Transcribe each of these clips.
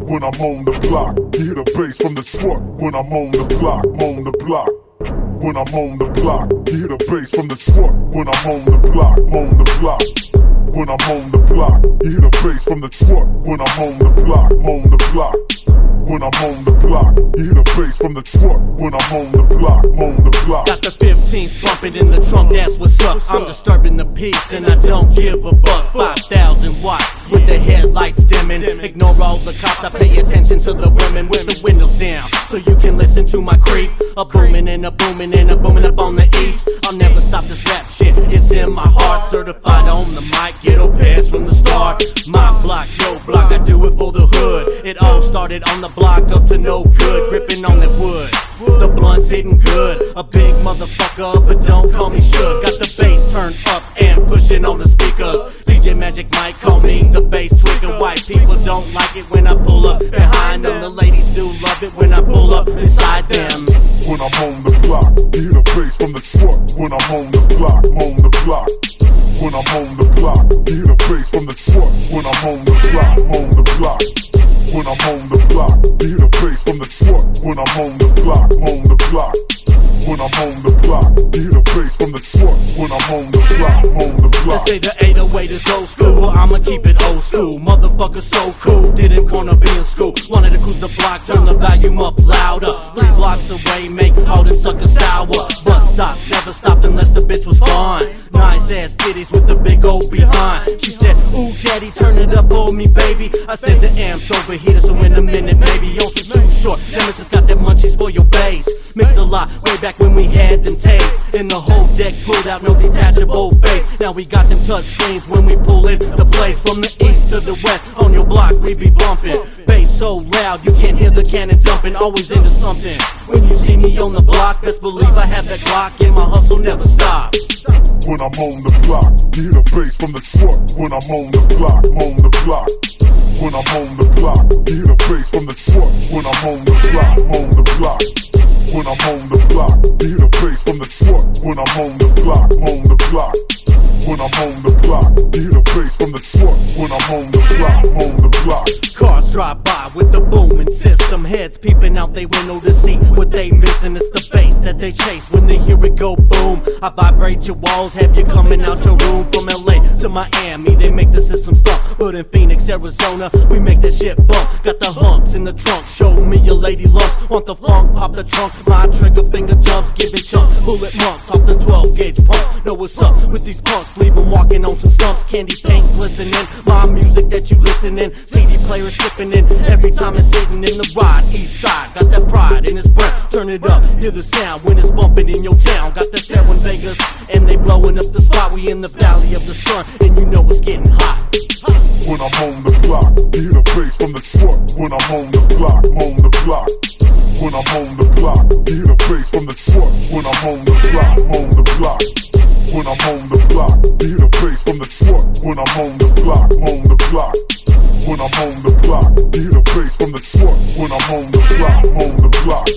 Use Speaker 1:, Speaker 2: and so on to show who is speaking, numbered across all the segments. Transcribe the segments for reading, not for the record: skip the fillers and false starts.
Speaker 1: when I'm on the block. You hear the bass from the truck when I'm on the block, on the block. When I'm on the block, you hear the bass from the truck when I'm on the block, on the block. When I'm on the block, you hear the bass from the truck when I'm on the block, on the block. When I'm on the block, you hear the bass from the truck when I'm on the block, on the block.
Speaker 2: Got the 15s bumping in the trunk, that's what's up. I'm disturbing the peace and I don't give a fuck. 5,000 watts with the headlights dimming. Ignore all the cops, I pay attention to the women with the windows down, so you can listen to my creep. A booming and a booming and a booming up on the east. I'll never stop this rap shit, it's in my heart. Certified on the mic, ghetto pass from the start. My block, your block, I do it for the hood. It all started on the block up to no good, gripping on that wood. The blunt's hitting good, a big motherfucker, but don't call me shook. Got the bass turned up and pushing on the speakers. DJ Magic might call me the bass trigger. White people don't like it when I pull up behind them. The ladies do love it when I pull up beside them.
Speaker 1: When I'm on the block, you hear the bass from the truck when I'm on the block, on the block. When I'm on the block, you hear the bass from the truck when I'm on the block, on the block. When I'm on the block, you hear the bass from the truck when I'm on the block, on the block. When I'm on the block, you hear the bass from the truck when I'm on the block, on the block.
Speaker 2: They say the 808 is old school, well I'ma keep it old school. Motherfucker so cool, didn't wanna be in school. Wanted to cruise the block, turn the volume up louder. 3 blocks away, make all them suckers sour. Bus stops, never stopped unless the bitch was fun. Nice ass titties with the big old behind. She said, ooh daddy, turn it up for me baby. I said the amp's overheated, so in a minute baby. On some too short, Nemesis got that munchies for your bass. Mixed a lot, way back when we had them tapes. And the whole deck pulled out, no detachable face. Now we got them touch screens when we pull in the place. From the east to the west, on your block we be bumping. Bass so loud, you can't hear the cannon dumping. Always into something. When you see me on the block, best believe I have that Glock and my hustle never stops.
Speaker 1: When I'm on the block, you hear the bass from the truck when I'm on the block, on the block. When I'm on the block, you hear the bass from the truck when I'm on the block, on the block. When I'm on the block, you hear the bass from the truck when I'm on the block, on the block. When I'm on the block, you hear the bass from the truck when I'm on the block, on the block.
Speaker 2: Cars drive by with the booming system, heads peeping out they window to see what they missing. It's the bass that they chase when they hear it go boom. I vibrate your walls, have you coming out your room. From LA to Miami, they make the system stomp. But in Phoenix, Arizona, we make that shit bump. Got the humps in the trunk, show me your lady lumps. Want the funk, pop the trunk, my trigger finger jumps, give it chunk. Bullet monks off the 12 gauge pump. Know what's up with these punks, leave them walking on some stumps. Candy paint glistening, my music that you listening. CD player skipping in every time it's sitting in the ride. East side, got that pride in his breath. Turn it up, hear the sound when it's bumping in your town. Got that set in Vegas, and they blowing up the spot. We in the valley of the sun, and you know it's getting hot.
Speaker 1: When I'm on the block, you hear the bass from the truck when I'm on the block, on the block. When I'm on the block, you hear the bass from the truck when I'm on the block, on the block. When I'm on the block, you hear the bass from the truck when I'm on the block, on the block. When I'm on the block, you hear the bass from the truck when I'm on the block, on the block.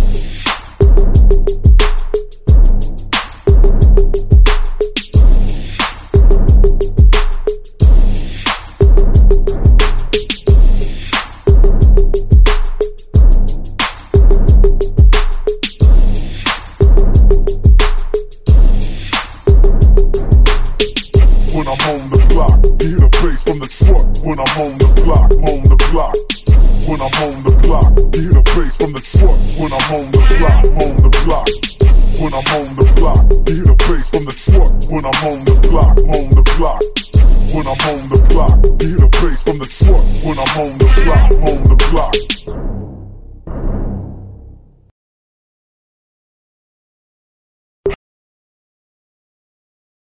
Speaker 1: When I'm on the block, you hear the bass from the truck when I'm on the block, on the block. When I'm on the block, you hear the bass from the truck when I'm on the block, on the block. When I'm on the block, you hear the bass from the truck when I'm on the block, on the block. When I'm on the block, you hear the bass from the truck when I'm on the block, on the block.